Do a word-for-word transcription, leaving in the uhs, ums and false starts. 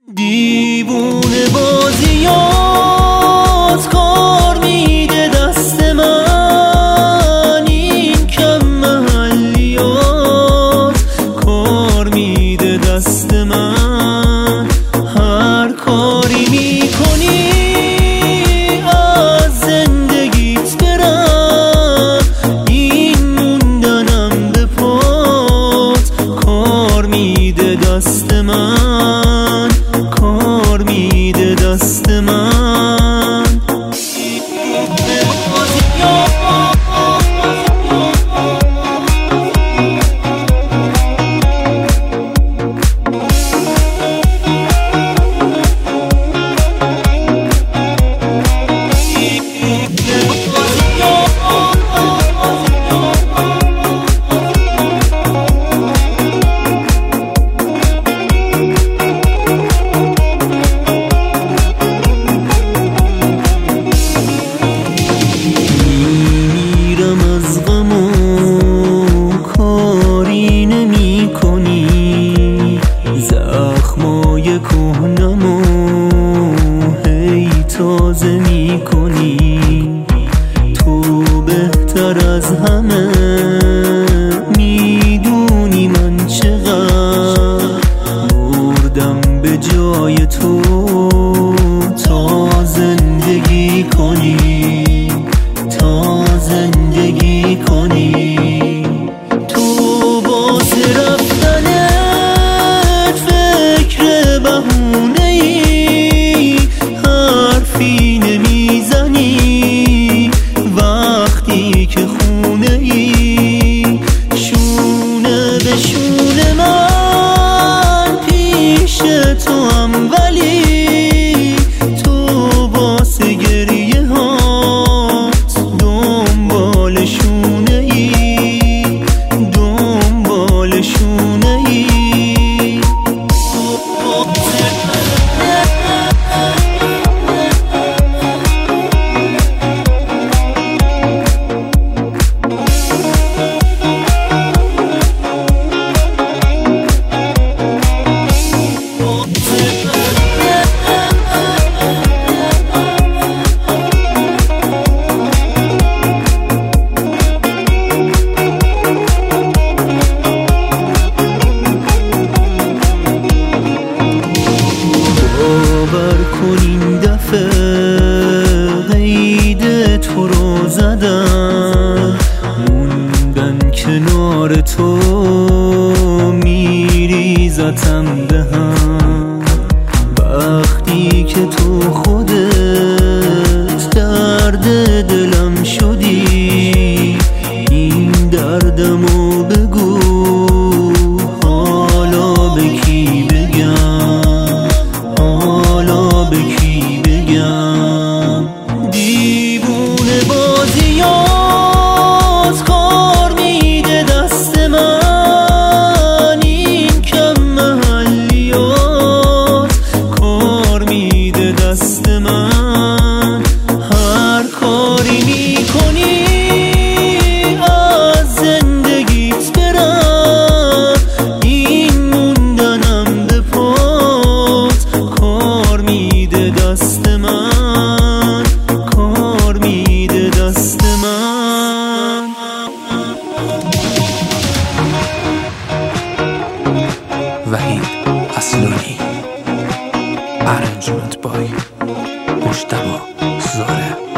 دیوونه بازیات کار میده دست من، این کم محلیات کار میده دست من. هر کاری میکنی از زندگیت برم، این موندنم به پات کار میده دست من، کار میده دست من. زخمای کهنمو هی تازه میکنی، تو بهتر از همه میدونی من چقدر مردم به جای تو تا زندگی کنی، تا زندگی کنی. تو واسه رفتنه بهونه‌ای حرفی نمیزنی وقتی که خونه‌ای، شونه به شونه من پیش تو هم، ولی تو واسه گریه هات دنبال شونه‌ای، دنبال شونه‌ای. باور کن این دفعه قید تو رو زدم، موندن کنار تو میریزتم به هم. وقتی که تو خودت درد دلم شدی، این دردمو بگو حالا به کی بگم، حالا به کی بگم. دیوونه بازیات کار میده دست من، این کم محلیات کار میده دست من. هر کاری میکنی از زندگیت برم، این موندنم به پات کار میده دست من، کار میده دست من. وحید اصلانی، ارنجمنت بای مجتبی زاره.